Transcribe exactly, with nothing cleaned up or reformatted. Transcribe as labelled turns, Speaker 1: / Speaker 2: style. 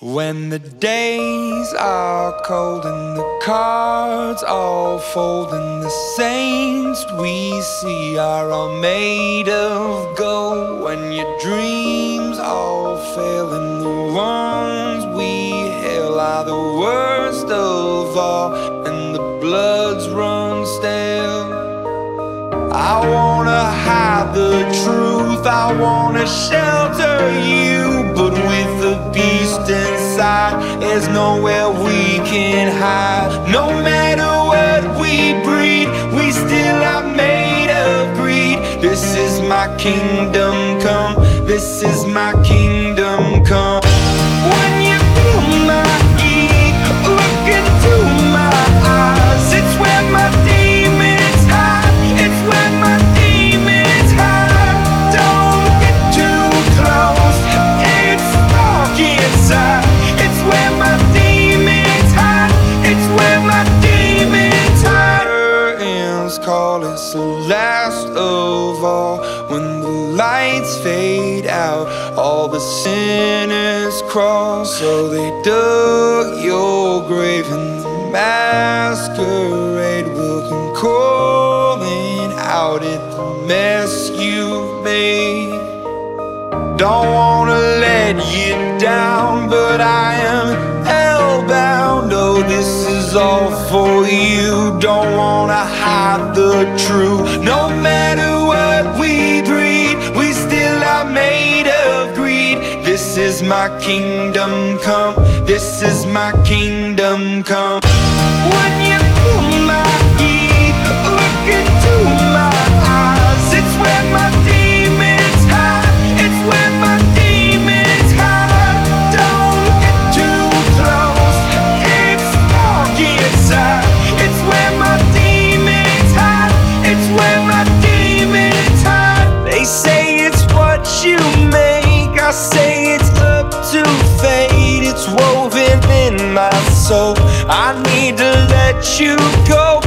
Speaker 1: When the days are cold and the cards all fold and the saints we see are all made of gold, when your dreams all fail and the ones we hail are the worst of all and the bloods run stale, I wanna hide the truth, I wanna shelter you, but with the beast inside, there's nowhere we can hide. No matter what we breed, we still are made of greed. This is my kingdom come, this is my kingdom come. When you feel my heat, look into my eyes, it's where my demons hide, it's where my demons hide. Don't get too close, it's dark inside, it's where my demons hide, it's where my demons hide. Curtains call, it's the last of all. When the lights fade out, all the sinners crawl. So they dug your grave and the masquerade will come calling out at the mess you've made. Don't wanna let you down, but I am hellbound. Oh, this is all for you. Don't wanna hide the truth. No matter what we breed, we still are made of greed. This is my kingdom come, this is my kingdom come. When you feel my heat, look into my eyes, it's where my demons hide, it's where my demons hide. Don't get too close, it's dark inside, it's where my demons hide, it's where my demons hide. They say it's what you make, I say it's up to fate. It's woven in my soul, I need to let you go,